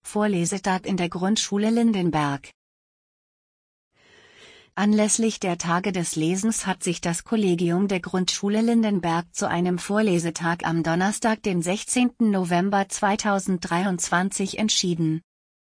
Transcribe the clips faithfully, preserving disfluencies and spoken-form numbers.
Vorlesetag in der Grundschule Lindenberg. Anlässlich der Tage des Lesens hat sich das Kollegium der Grundschule Lindenberg zu einem Vorlesetag am Donnerstag, den sechzehnten November zweitausenddreiundzwanzig entschieden.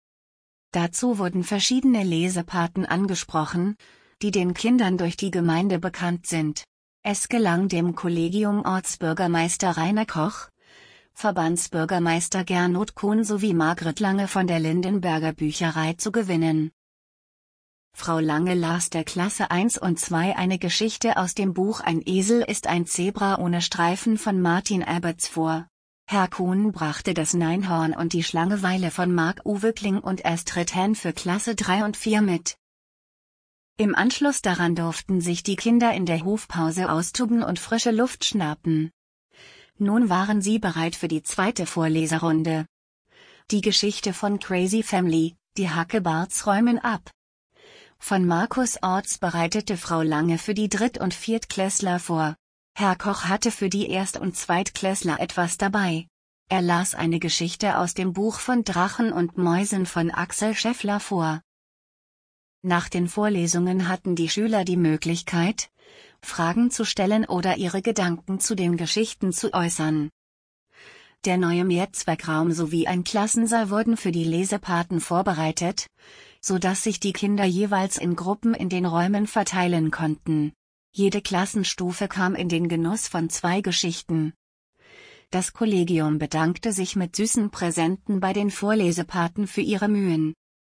Dazu wurden verschiedene Lesepaten angesprochen, die den Kindern durch die Gemeinde bekannt sind. Es gelang dem Kollegium Ortsbürgermeister Rainer Koch, Verbandsbürgermeister Gernot Kuhn sowie Margret Lange von der Lindenberger Bücherei zu gewinnen. Frau Lange las der Klasse eins und zwei eine Geschichte aus dem Buch Ein Esel ist ein Zebra ohne Streifen von Martin Alberts vor. Herr Kuhn brachte das Neinhorn und die Schlangeweile von Marc-Uwe Kling und Astrid Henn für Klasse drei und vier mit. Im Anschluss daran durften sich die Kinder in der Hofpause austoben und frische Luft schnappen. Nun waren sie bereit für die zweite Vorleserunde. Die Geschichte von Crazy Family, die Hackebarts räumen ab. Von Markus Orts bereitete Frau Lange für die Dritt- und Viertklässler vor. Herr Koch hatte für die Erst- und Zweitklässler etwas dabei. Er las eine Geschichte aus dem Buch von Drachen und Mäusen von Axel Scheffler vor. Nach den Vorlesungen hatten die Schüler die Möglichkeit, Fragen zu stellen oder ihre Gedanken zu den Geschichten zu äußern. Der neue Mehrzweckraum sowie ein Klassensaal wurden für die Lesepaten vorbereitet, so dass sich die Kinder jeweils in Gruppen in den Räumen verteilen konnten. Jede Klassenstufe kam in den Genuss von zwei Geschichten. Das Kollegium bedankte sich mit süßen Präsenten bei den Vorlesepaten für ihre Mühen.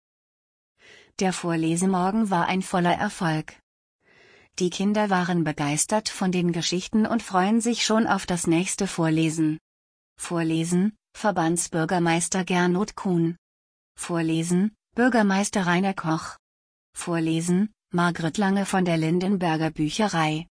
Der Vorlesemorgen war ein voller Erfolg. Die Kinder waren begeistert von den Geschichten und freuen sich schon auf das nächste Vorlesen. Vorlesen, Verbandsbürgermeister Gernot Kuhn. Vorlesen, Bürgermeister Rainer Koch. Vorlesen, Margret Lange von der Lindenberger Bücherei.